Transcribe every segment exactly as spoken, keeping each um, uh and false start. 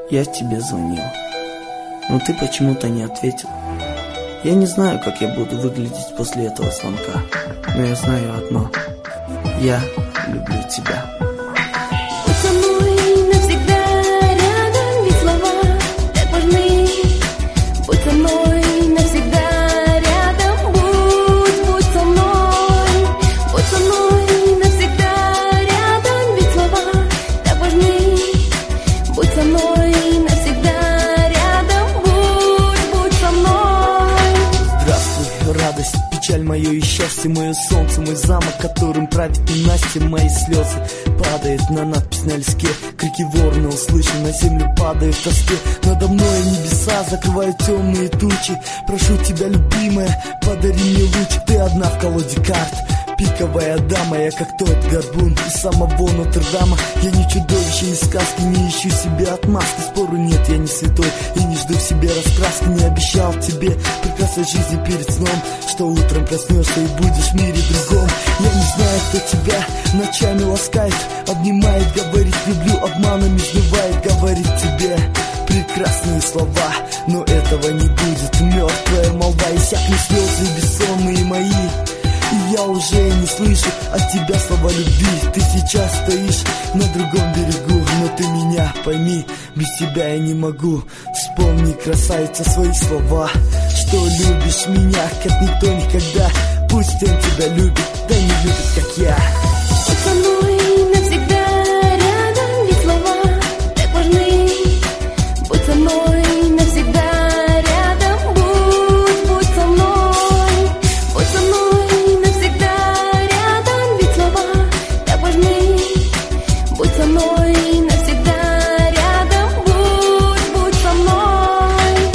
Я тебе звонил, но ты почему-то не ответил. Я не знаю, как я буду выглядеть после этого звонка, но я знаю одно: я люблю тебя. Будь со мной навсегда рядом, ведь слова так важны. Будь со мной навсегда рядом, будь, будь со мной. Будь со мной навсегда рядом, ведь слова так важны. Будь со мной навсегда рядом, будь, будь со мной. Здравствуй, радость, печаль, мое и счастье, мое солнце, мой замок, которым правит ненастье. Мои слезы падают на надпись на листке, крики ворона услышан, на землю падают в тоске. Надо мной небеса закрывают темные тучи. Прошу тебя, любимая, подари мне луч. Ты одна в колоде карт, пиковая дама. Я как тот горбун из самого Нотр-Дама. Я не чудовище из сказки, не ищу себе отмазки. Спору нет, я не святой и не жду в себе раскраски. Не обещал тебе прекрасной жизни перед сном, что утром проснешься и будешь в мире другом. Я не знаю, кто тебя ночами ласкает, обнимает, говорит люблю, обманом избивает, говорит тебе прекрасные слова, но этого не будет. Мертвая молва, иссякли слезы бессонные мои, и я уже не слышу от тебя слова любви. Ты сейчас стоишь на другом берегу, но ты меня пойми, без тебя я не могу. Вспомни, красавица, свои слова, что любишь меня, как никто никогда. Пусть он тебя любит, да не любит, как я. Будь со мной навсегда рядом, ведь слова так важны. Будь со мной навсегда рядом, будь, будь со мной. Будь со мной навсегда рядом, ведь слова так важны. Будь со мной навсегда рядом, будь, будь со мной.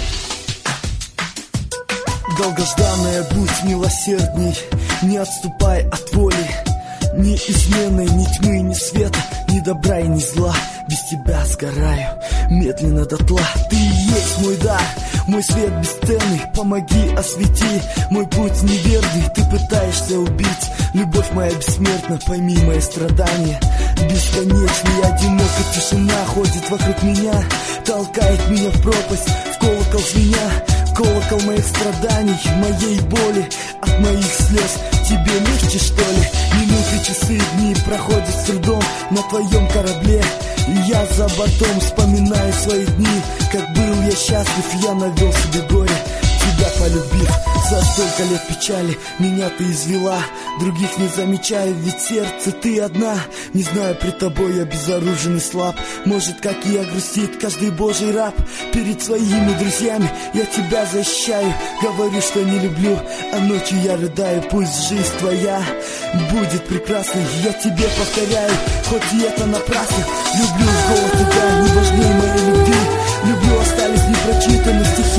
Долгожданная, будь милосердней, не отступай от воли. Ни измены, ни тьмы, ни света, ни добра и ни зла. Без тебя сгораю медленно дотла. Ты и есть мой дар, мой свет бесценный. Помоги, освети мой путь неверный. Ты пытаешься убить, любовь моя бессмертна. Пойми мои страдания бесконечные. Одинокая тишина ходит вокруг меня, толкает меня в пропасть, в колокол звеня. Колокол моих страданий, моей боли, от моих слез. Тебе легче, что ли? Минуты, часы, дни проходят с трудом на твоем корабле, и я за бортом вспоминаю свои дни. Как был я счастлив, я навел себе горе, тебя полюбив. За столько лет печали меня ты извела, других не замечаю, ведь сердце ты одна. Не знаю, пред тобой я безоружен и слаб. Может, как и я, грустит каждый божий раб. Перед своими друзьями я тебя защищаю, говорю, что не люблю, а ночью я рыдаю. Пусть жизнь твоя будет прекрасной, я тебе повторяю, хоть и это напрасно. Люблю в голос тебя, не важнее моей любви. Люблю, остались непрочитанные стихи